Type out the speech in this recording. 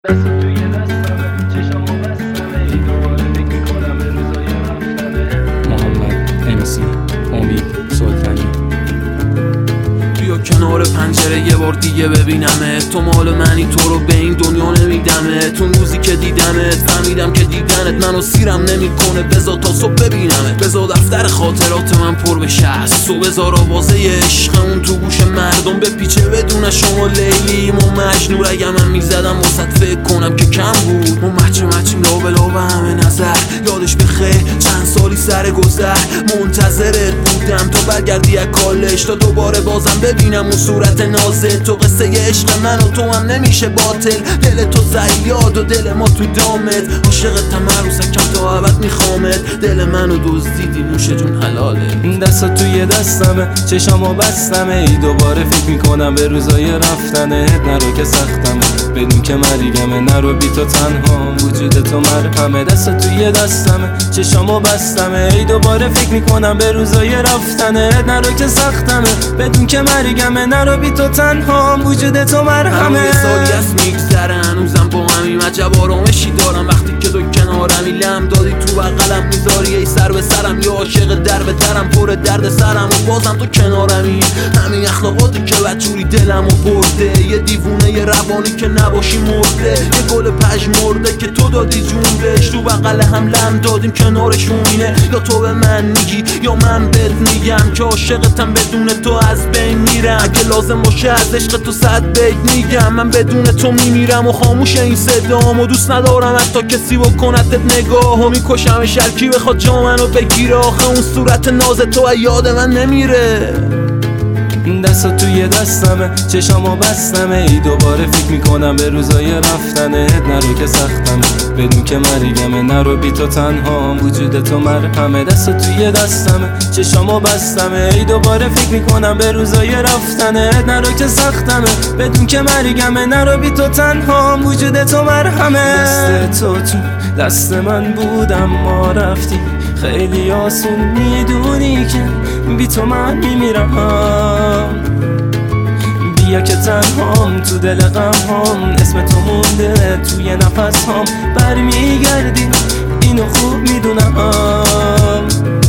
دست توی دستمه چشامو بستمه ای دوباره فکر میکنم به روزای رفتنه. محمد امسی امید سلطانی. بیا کنار پنجره یه بار دیگه ببینمت، تو مال منی، تو رو به این دنیا نمیدمت. اون روزی که دیدمت فهمیدم که دیدنت منو سیرم نمیکنه، بذار تا صبح ببینمت، بذار دفتر خاطرات من پر بشه از تو، بذار آوازه عشقمون تو گوش مردم بپیچه بدون شما لیلیم و مجنون. اگه من میزدم واسط فکر کنم که کم بود، ما مچیم لا به همه نظر، یادش بخیر چند سالی سر گذر منتظرت بودم تا برگردی از کالج، تا دوباره بازم ببینم اون صورت نازه تو. قصه عشق من و تو هم نمیشه باطل، دل تو زیاد و دل ما تو دامت، عاشقتم عروسکم تا ابد میخوامت، دل منو دزدیدی نوشه جون حلاله. دست توی دستمه چشامو بستمه ای دوباره فکر میکنم به روزای رفتنه. نرو که سختمه بدون که مریگمه، نرو بی تو تنها وجود تو مرهمه. دست توی دستمه چشامو بستمه ای دوباره فکر میکنم به روزای رفتنه. نرو که سختمه بدون که مریگمه، نرو بی تو تنها وجود تو مرهمه. همه سالی هست میگذره هنوزم با همین عجب آرامشی دارم وقتی که تو کنارمی، لم دادی تو بغلم میذاری ای سر به سرم، یا عاشق در به درم پر درد سرم و بازم تو کنارمی. همین اخلاقاتی که بدجوری دلمو برده، یه دیوونه یه روانی که نباشی مرده، یه گل پژمرده که تو دادی جون بهش، تو بغل هم لم دادیم کنارشون اینه، یا تو به من میگی یا من بهت میگم که عاشقتم بدون تو از بین میرم. اگه لازم باشه از عشق تو 100 بیت میگم، من بدون تو میمیرم و خاموش این صدام و دوست ندارم حتی کسی بکنتت نگاه و میکشم شرکی بخواد جا منو بگیره. آخه اون صورت ناز تو یاد من نمیره. دست توی دستمه چشامو بستمه ای دوباره فکر میکنم به روزای رفتنه. نرو که سختمه بدون که مریگمه، نرو بی تو تنها وجود تو مرهمه. دست توی دستمه چشامو بستمه ای دوباره فکر میکنم به روزای رفتنه. نرو که سختمه بدون که مریگمه، نرو بی تو تنها وجود تو مرهمه. دست تو دست من بودم ما رفتی، خیلی آسون میدونی که بی تو من میمیرم. بیا که تنهام تو دل غمهام، اسم تو مونده توی نفس هام، برمیگردی اینو خوب میدونم.